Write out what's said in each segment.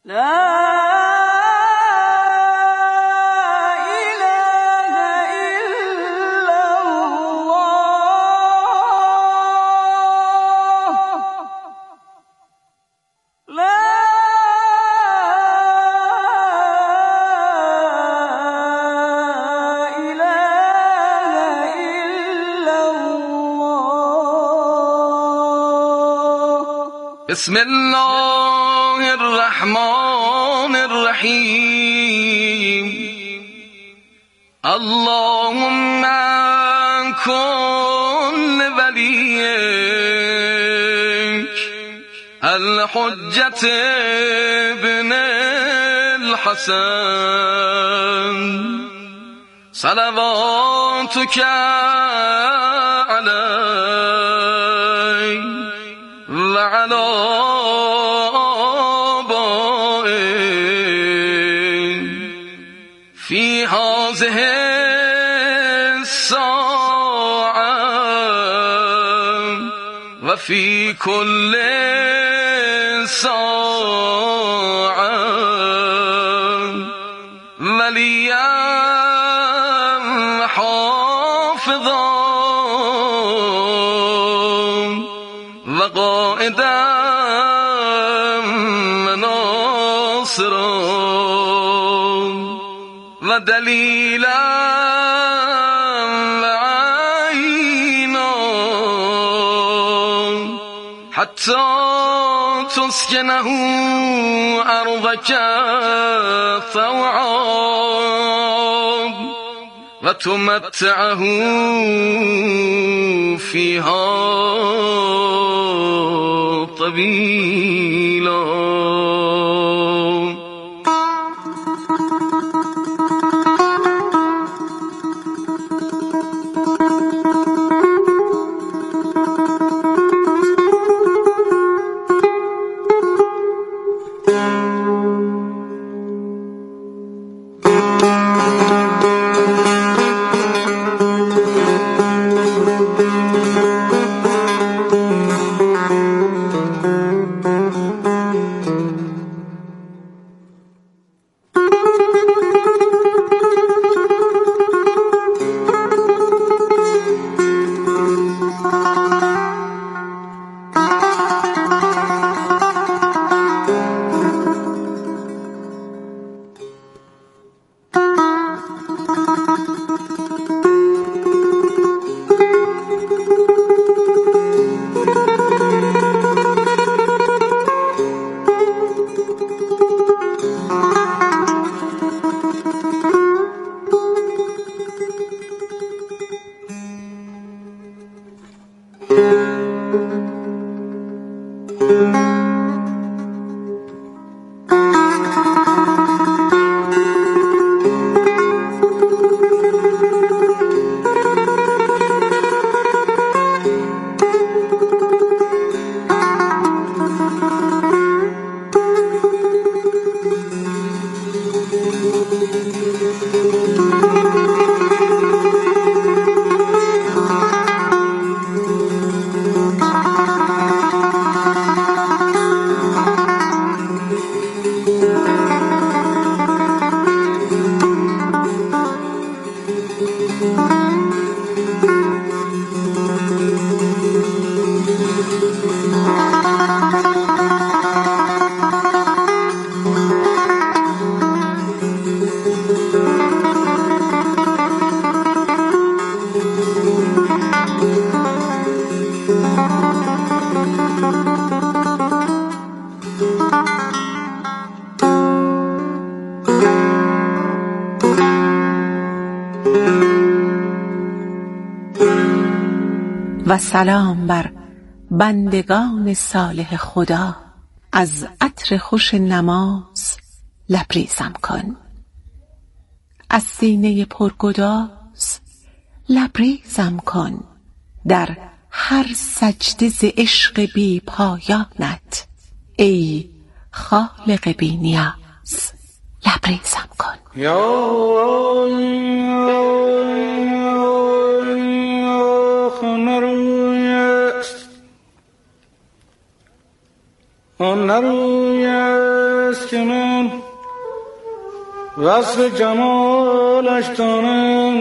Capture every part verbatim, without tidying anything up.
بسم الله الرحمن الرحیم اللهم کن ولیک الحجة ابن الحسن صلواتک علیه وعلى آبائه في هذه الساعة وفي كل ساعة وليا حافظا وقائدا وناصرا ودليلا وعينا حتى تسكنه أرضك طوعا وتمتعه فيها طويلا. و سلام بر بندگان صالح خدا. از عطر خوش نماز لبریزم کن، از سینه پرگداز لبریزم کن، در هر سجده ز عشق بی پایانت ای خالق بی نیاز لبریزم کن. آن نروی است که من وصف جمالش دانم،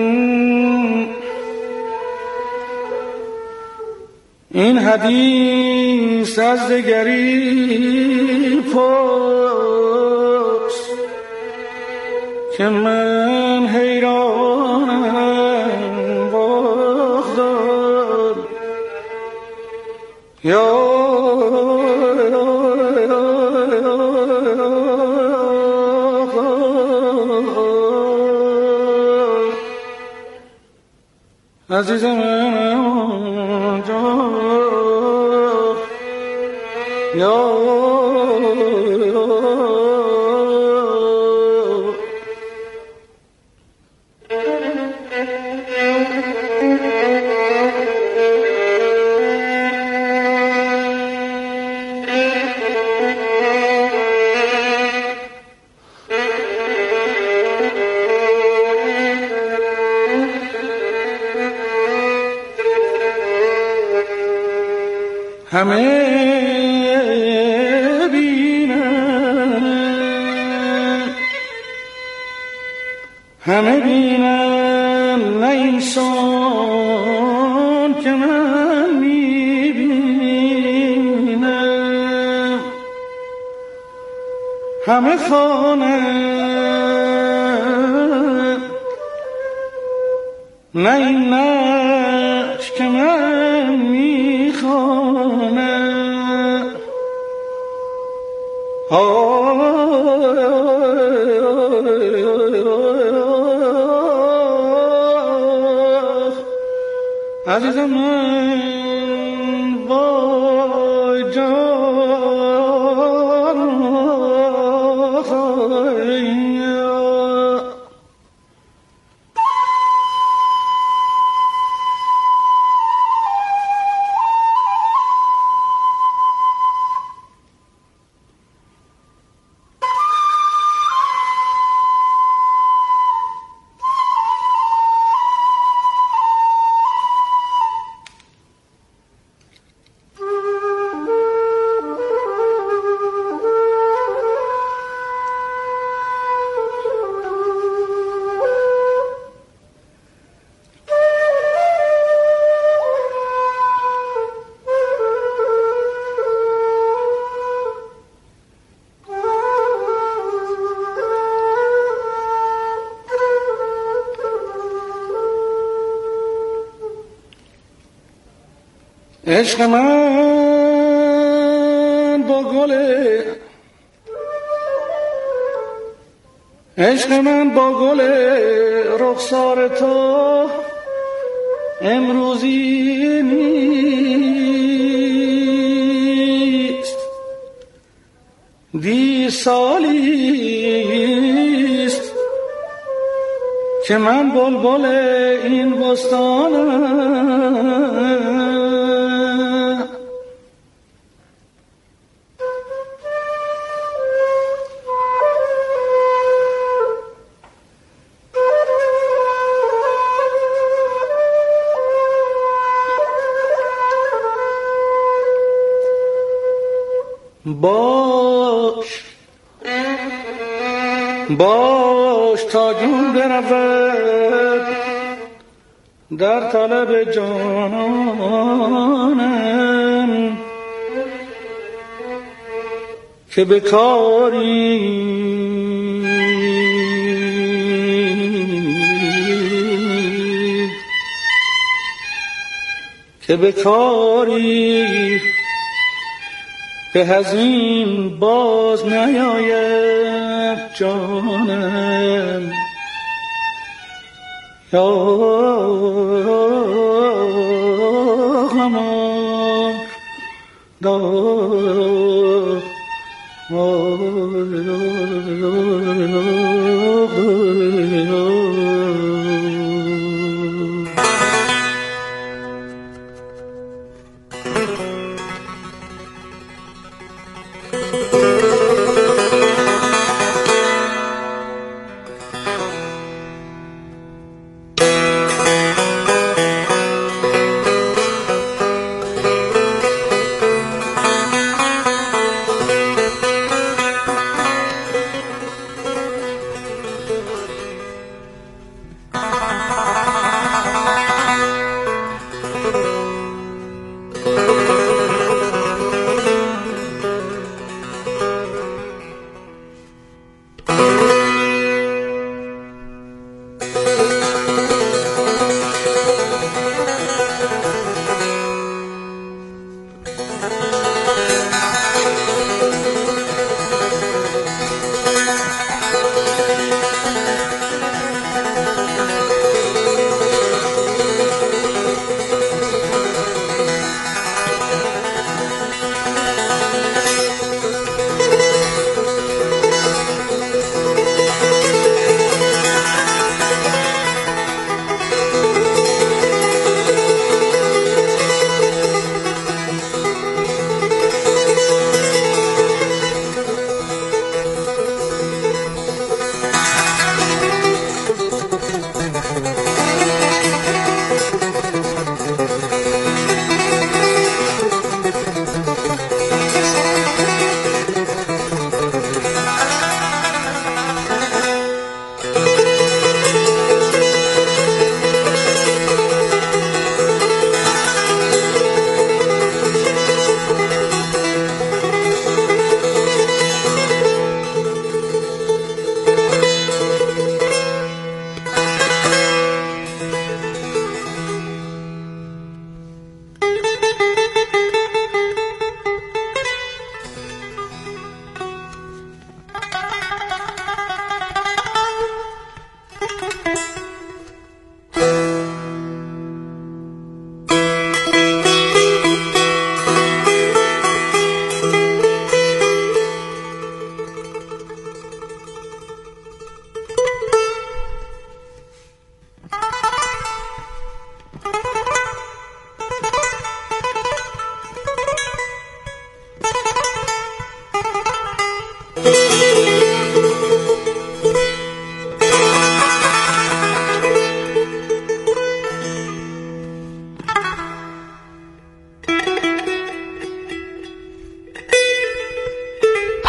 این حدیث از دگری پرس که من حیرانم بغداد. یا عزیز من آنجا یا همه بینن همه بینن نه انسان که من میبینم، همه خوانن نه این نقش که من میخوانم. عزیزم من وای جان عشق من با گل عشق من با گل رخسار تو امروزی نیست، دی سالیست که من بلبل این بستانم. باش باش تا جون برود در طلب جانانم که به کاری که به کاری به هزین باز نیاید جانم. یا غمان دار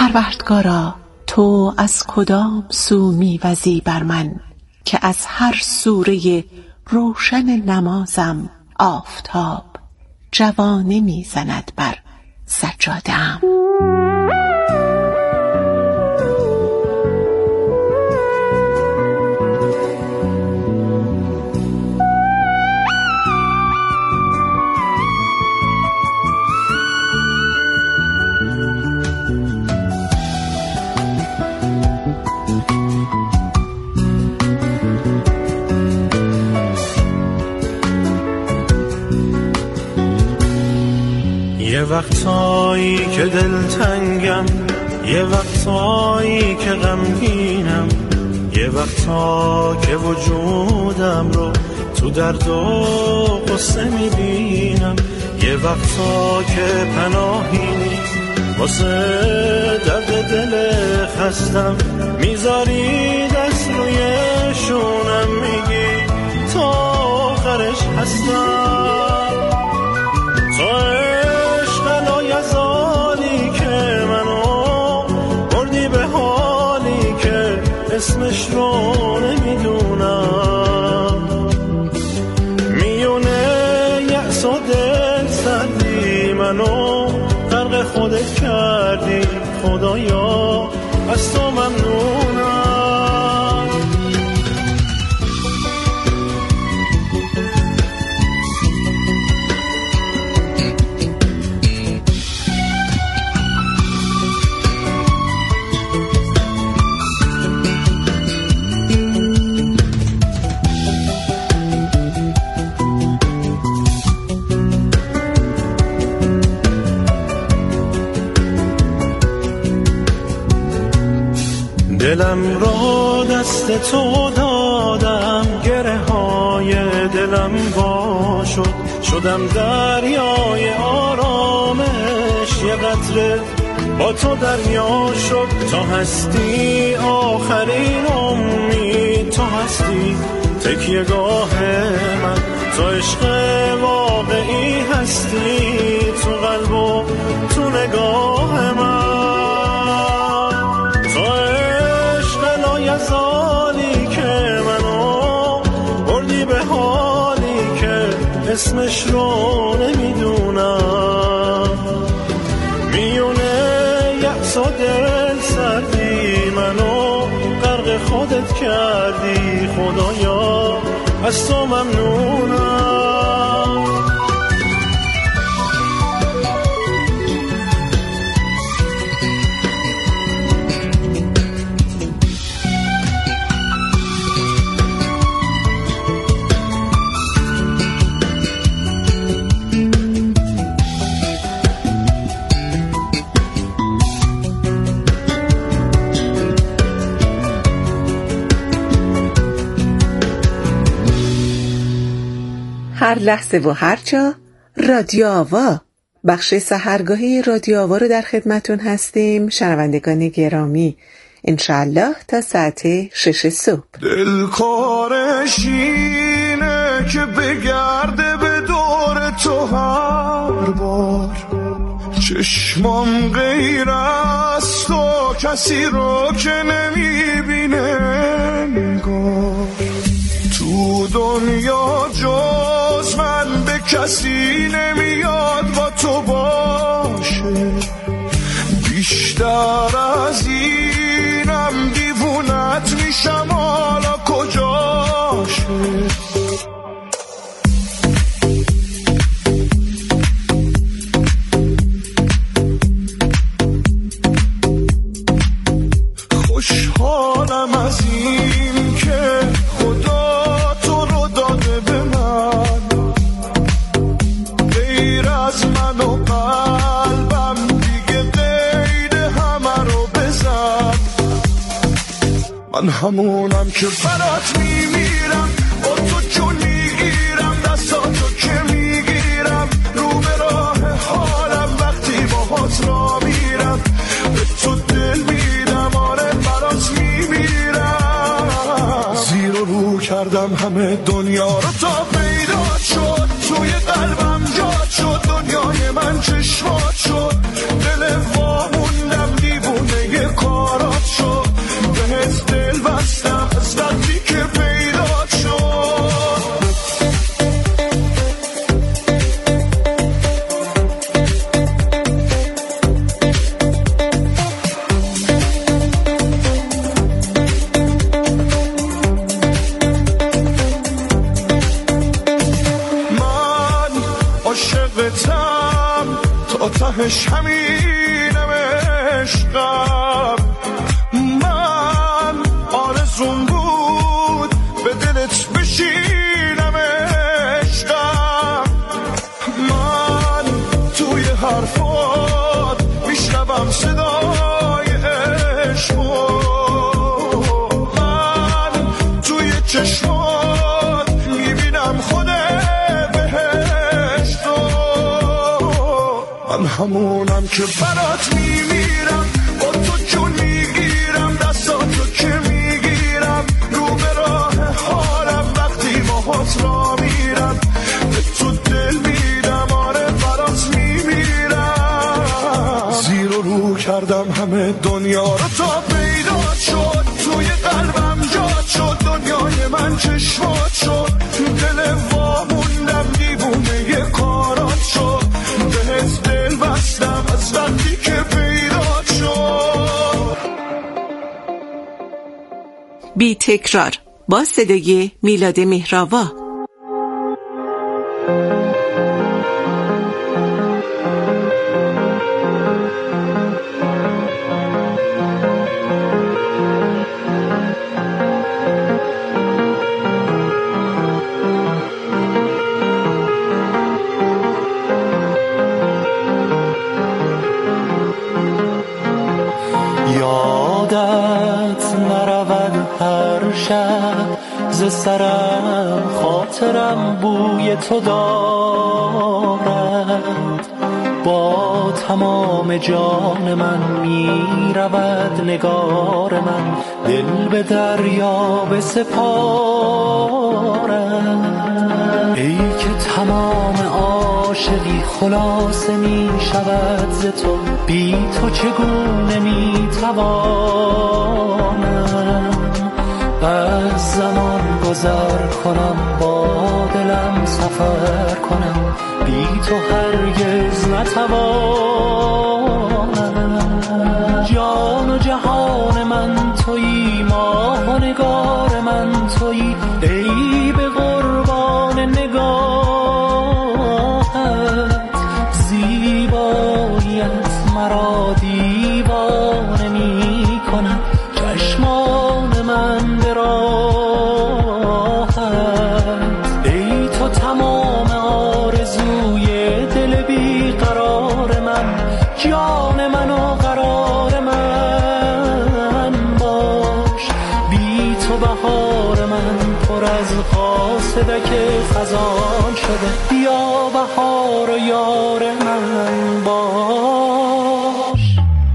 پروردگارا تو از کدام سو میوزی بر من که از هر سوره روشن نمازم آفتاب جوانه میزند بر سجاده‌ام. یه وقتایی که دلتنگم، یه وقتایی که غمگینم، یه وقتا که وجودم رو تو درد و قصه میبینم، یه وقتا که پناهی نیست واسه درد دل خستم، میذاری دست روی شونم میگی تا آخرش هستم. تو اسمش رو نمیدونم، میونه یأس و دل سردی منو غرق خودت کردی، خدایا از تو ممنونم. دلم رو دست تو دادم، گره های دلم وا شد، شدم دریای آرامش، یه قطره با تو دریا شد. تو هستی آخرین امید، تو هستی تکیه‌گاه من، تو عشق واقعی هستی، تو قلب و تو نگاه من. زالی که منو بردی به حالی که اسمش رو نمیدونم، میونه یأس و دل سردی منو غرق خودت کردی، خدایا از تو ممنونم. هر لحظه و هر جا رادیو آوا، بخش سحرگاهی رادیو آوا رو در خدمتون هستیم. شنوندگان گرامی، انشالله تا ساعت شش صبح. دل کارش اینه که بگرده به دور تو هر بار، چشمام غیر از تو کسی رو که نمیبینه نگار، تو دنیا جز من به کسی نمیاد با تو باشه، بیشتر از اینم دیوونت میشم حالا کجاشه. خوشحالم از این که خدا تو رو داده به من، غیر از من و قلبم دیگه غیر همه رو بزن. من همونم که برات میمیرم، با تو جون میگیرم، دستاتو که میگیرم، رو به راه حالم وقتی باهات را میرم، به تو دل میدم، آره برات میمیرم. زیر و رو کردم همه دنیا رو تا پیدا شد، توی قلبم جاد شد، دنیای من چشمات شد، دل واموندم دیوونه همش همینم عشقم. من آرزون بود به دلت بشینم عشقم. من توی حرفات میشنوم صدای عشقو، من توی چشمات میبینم خود بهشتو. من همونم که برات میمیرم، با تو جون میگیرم، دستاتو که میگیرم، رو به راه حالم وقتی باهات را میرم، به تو دل میدم، آره برات میمیرم. زیر و رو کردم همه دنیا رو تا پیدا شد، توی قلبم جات شد، دنیای من چشمات شد، دل واموندم دیوونه کارات شد، بهت دل بستم از وقتی که پیدا شد. بی تکرار با صدای میلاد مهراوا. ز سرم خاطرم بوی تو دارد، با تمام جان من می رود نگار من، دل به دریا بسپارد. ای که تمام عاشقی خلاصه می شود ز تو، بی تو چگونه می توانم از زمان گذر کنم، با دلم سفر کنم، بی تو هرگز نتوانم. جان و جهان من تویی، ماه و نگار من تویی، ای به قربان نگاهت، زیباییت مرا دیوانه می کند، چشمان من به راحت. ای تو تمام آرزوی دل بی قرار من، جان من و قرار من باش. بی تو بهار من پر از قاصدک خزان شده، بیا بهار و یار من باش.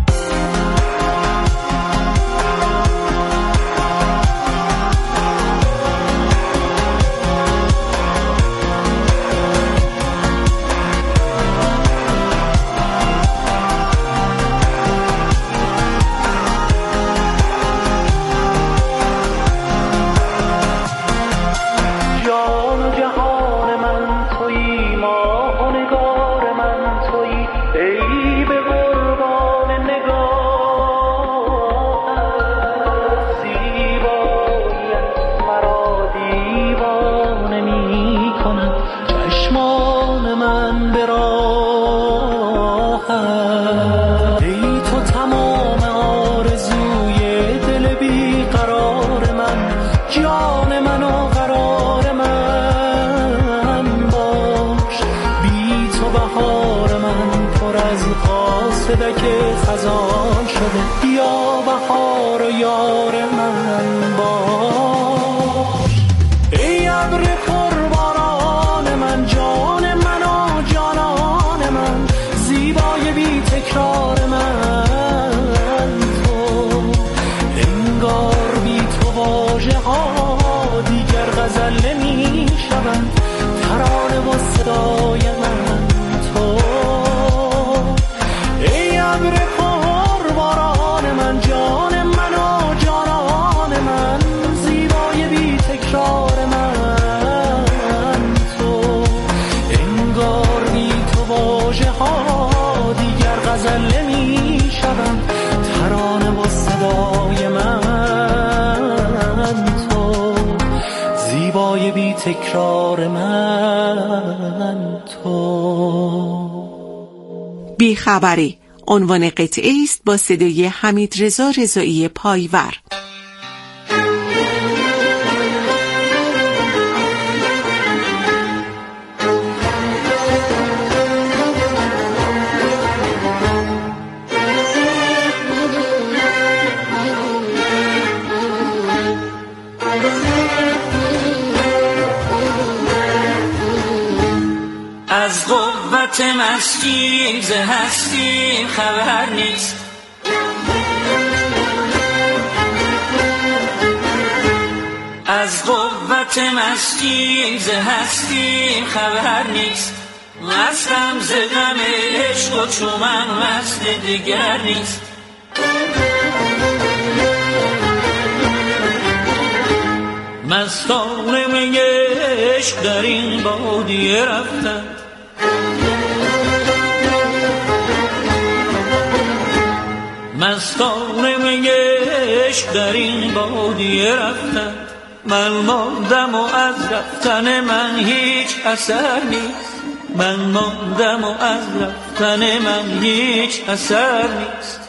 صدک خزان شده، بیا بهار و یار من باش. ای ابر پرباران من، جان من و جانان من، زیبای بی تکرار من تو. انگار بی تو واژه ها دیگر غزل نمی شوند، ترانه و صدای من تو. ابر پرباران من، جان من و جانان من، زیبای بی تکرار من تو. انگار بی تو واژه ها دیگر غزل نمی شوند، ترانه و صدای من تو. زیبای بی تکرار من تو. بیخبری عنوان قطعه است با صدای حمیدرضا رضایی پایور. از قوت مستی ز هستی خبر نیست، از قوت مستی ز هستی خبر نیست، مستم ز غم عشق و چو من مست دیگر نیست. مستان می عشق در این بادیه رفتن، مستان می عشق در این بادیه رفتن، من ماندم و از رفتن من هیچ اثر نیست، من ماندم و از رفتن من هیچ اثر نیست.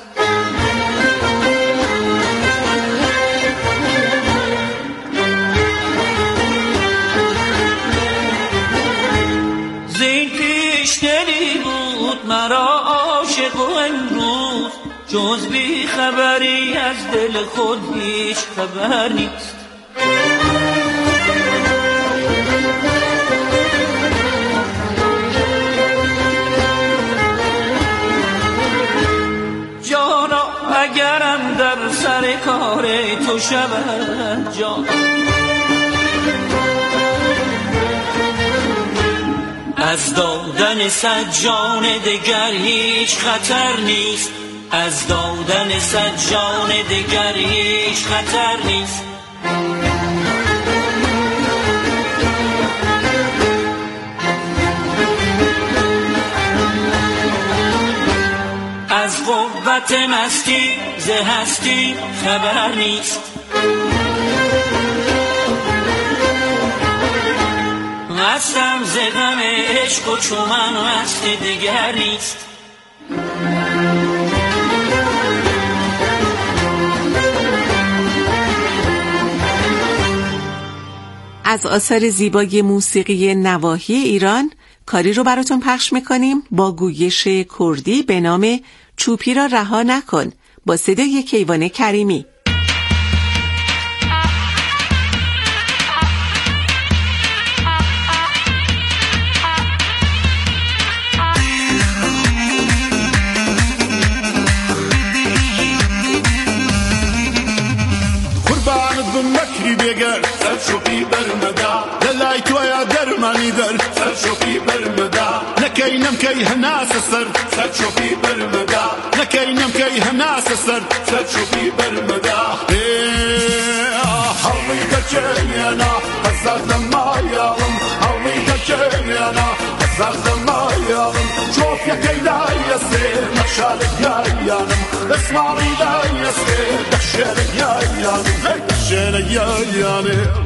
زین پیش دلی بود مرا عاشق و امروز جز بی خبری از دل خود هیچ خبر نیست. جانا اگرم در سر کار تو شود جان، از دادن صد جان دگر هیچ خطر نیست، از دادن صد جان دگر هیچ خطر نیست. از قوت مستی ز هستی خبر نیست، مستم ز غم عشق و چو من مست دیگر نیست. از آثار زیبای موسیقی نواحی ایران کاری رو براتون پخش میکنیم با گویش کردی به نام چوپی را رها نکن با صدای کیوان کریمی. بگر سرشوقی برمدا للای تویا درمانی در سرشوقی برمدا نکینم کی هناس سر سرشوقی برمدا نکینم کی هناس سر سرشوقی برمدا حوی تجینا قصد ما یالم حوی تجینا قصد ما یالم شوف یا کیلا یسه نشالک یا یانم اسماری دا یسه دشالک یا یانم دشالک یا یانم.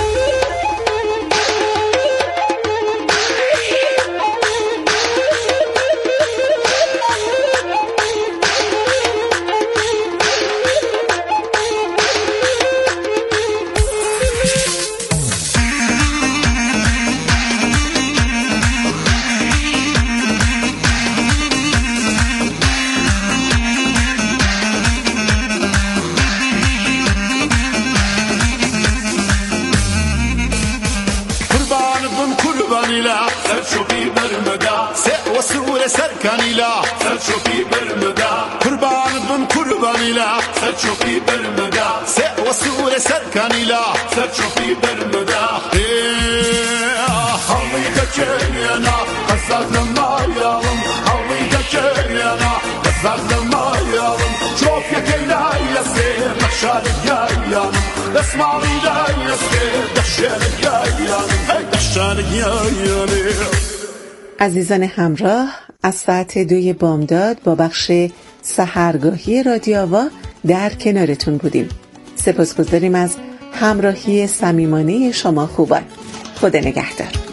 سرشوقی برمدا سه و سور سرکانی لا سرشوقی برمدا قربان بم قربانی لا سرشوقی برمدا سه و سور سرکانی لا سرشوقی برمدا حوی تجینا قصد ما یالم حوی تجینا قصد ما یالم شوف یا کیلا یسه مشالک یا یانم اسماری دا یسه دشالک یا یانم دشالک یا یانم. عزیزان همراه، از ساعت دوی بامداد با بخش سحرگاهی رادیو آوا در کنارتون بودیم. سپاسگزاریم از همراهی صمیمانه شما خوبان. خدا نگهدار.